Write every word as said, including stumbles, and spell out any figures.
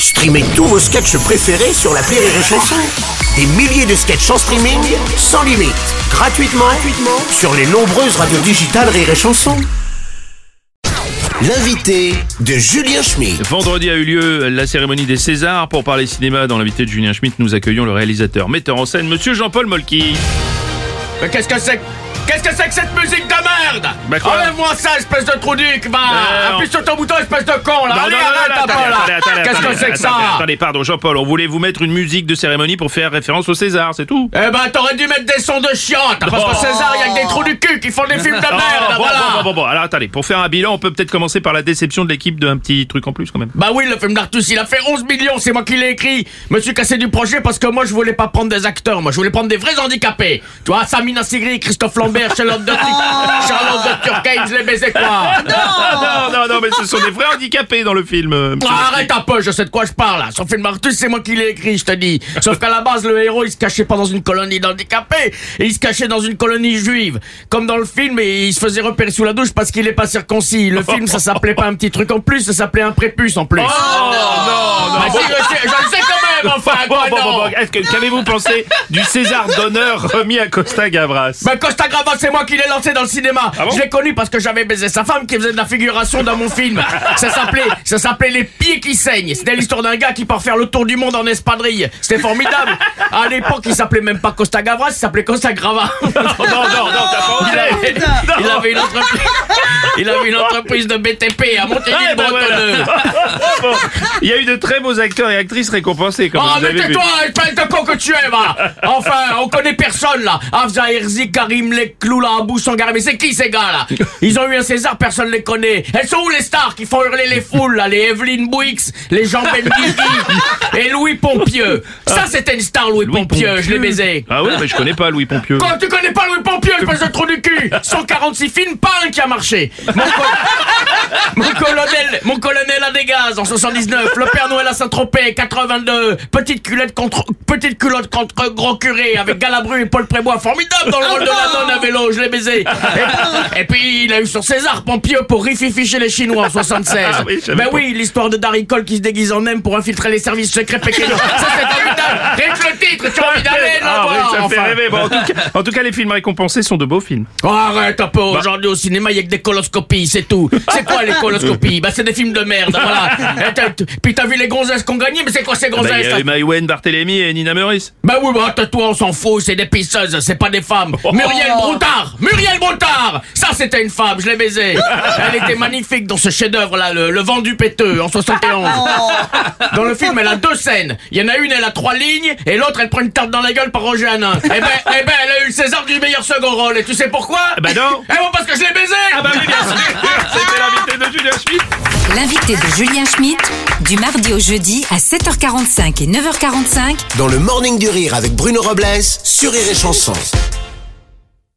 Streamez tous vos sketchs préférés sur l'appli Rire et Chanson. Des milliers de sketchs en streaming, sans limite, gratuitement, gratuitement sur les nombreuses radios digitales Rire et Chanson. L'invité de Julien Schmitt. Vendredi a eu lieu la cérémonie des Césars. Pour parler cinéma, dans l'invité de Julien Schmitt, nous accueillons le réalisateur, metteur en scène, monsieur Jean-Paul Molky. Mais qu'est-ce que c'est Qu'est-ce que c'est que cette musique de merde? Bah quoi? Enlève-moi ça, espèce de trou duc, va! Euh, Appuie sur ton bouton, espèce de con, là! Non, Allez, non, non, arrête non, un peu, attendez, là! attendez, attendez, Qu'est-ce que attendez, c'est que ça? attendez, Attendez, pardon, Jean-Paul, on voulait vous mettre une musique de cérémonie pour faire référence aux Césars, c'est tout. Eh ben, t'aurais dû mettre des sons de chiante, parce Oh. que César, il y a que des trous du cul qui font des films de merde, Oh, bon, voilà! bon, bon, bon, bon, alors attendez, pour faire un bilan, on peut peut-être commencer par la déception de l'équipe d'un petit truc en plus quand même. Bah oui, le film d'Artus, il a fait onze millions, c'est moi qui l'ai écrit. Me suis cassé du projet parce que moi, je voulais pas prendre des acteurs, moi, je voulais prendre des vrais handicapés. Tu vois, Samina Sigri, Christophe Lambert, Charlotte de Charlotte de Turckheim, je les baisais quoi. non, non, non, mais ce sont des vrais handicapés dans le film. euh, monsieur Ah, Molky. arrête un peu, je sais de quoi je parle là. Son film Artus, c'est moi qui l'ai écrit, je te dis. Sauf qu'à la base, le héros, il se cachait pas dans une colonie d'handicapés, et il se cachait dans une colonie juive. Comme dans le film, et il se faisait repérer sous la douche parce qu'il est pas circoncis. Le film, ça s'appelait pas un petit truc en plus, ça s'appelait un prépuce en plus. Oh, non, non, Bah bon, si, je sais, je le sais quand même, enfin, bon, quoi, bon, bon, non. bon, est-ce que qu'avez-vous pensé du César d'honneur remis à Costa Gavras? Mais Costa Gavras, c'est moi qui l'ai lancé dans le cinéma. Ah bon? Je l'ai connu parce que j'avais baisé sa femme qui faisait de la figuration dans mon film. Ça s'appelait, ça s'appelait Les Pieds qui saignent. C'était l'histoire d'un gars qui part faire le tour du monde en espadrille. C'était formidable. À l'époque, il s'appelait même pas Costa Gavras, il s'appelait Costa Grava. Non, non, non, t'as pas osé. Il avait, il avait une entreprise, il avait une entreprise de B T P à Ah, Montélimar-Bretonneux. ben voilà. Bon, il y a eu de très beaux acteurs et actrices récompensés, comme Oh, vous mais avez vu. tais-toi, espèce de con que tu es, va! Enfin, on connaît personne, là! Afza Herzi, Karim Leklou, là, Abou Sangari, mais c'est qui, ces gars-là? Ils ont eu un César, personne les connaît. Elles sont où, les stars qui font hurler les foules, là? Les Evelyne Bouix, les Jean Benguigui et Louis Pompieux. Ça, c'était une star, Louis, Louis Pompieux, je l'ai Pompieux. baisé. Ah oui, mais je connais pas Louis Pompieux. Quand tu connais pas Louis Pompieux, espèce de trou du cul! cent quarante-six films, pas un qui a marché. Mon, co- mon colonel, mon colonel a des gaz en soixante-dix-neuf. Le Père Noël à Saint-Tropez, quatre-vingt-deux. Petite culotte contre, petite culotte contre gros curé avec Galabru et Paul Prébois. Formidable dans le rôle de la nonne à vélo, je l'ai baisé. Et, et puis, il a eu sur César Pompieux pour Rififi chez les Chinois en soixante-seize. Ah oui, je savais Ben pas. oui, l'histoire de Darry Cole qui se déguise en M pour infiltrer les services secrets pékiniens. Ça, c'est formidable. Rien que le titre, tu as envie d'aller, là, Ah oui, voir, ça me fait enfin. rêver. Bon, en, tout cas, en tout cas, les films récompensés sont de beaux films. Oh, arrête un peu, aujourd'hui au cinéma, il y a que des coloscopies, c'est tout. C'est quoi les coloscopies? Bah c'est des films de merde, voilà. Et t'as- Puis t'as vu les gonzesses qu'on gagnait, mais c'est quoi ces Bah, il gonzesses y là? a eu Maïwen, Barthélémy et Nina Meurice. Bah oui, bah toi on s'en fout, c'est des pisseuses, c'est pas des femmes. Muriel Broutard, Muriel Broutard, ça c'était une femme, je l'ai baisée. Elle était magnifique dans ce chef-d'œuvre là, le, le Vendu péteux en soixante et onze. Dans le film, elle a deux scènes. Il y en a une, elle a trois lignes, et l'autre, elle prend une tarte dans la gueule par Roger Hanin. Eh ben, eh ben, elle a eu le César du meilleur second rôle, et tu sais pourquoi? Bah non. Eh bon, parce que je l'ai baisée. Ah bah oui, bien sûr. C'était l'invité de Julien Schmitt. L'invité de Julien Schmitt, du mardi au jeudi à sept heures quarante-cinq et neuf heures quarante-cinq Dans le Morning du Rire avec Bruno Robles sur Rire et Chanson.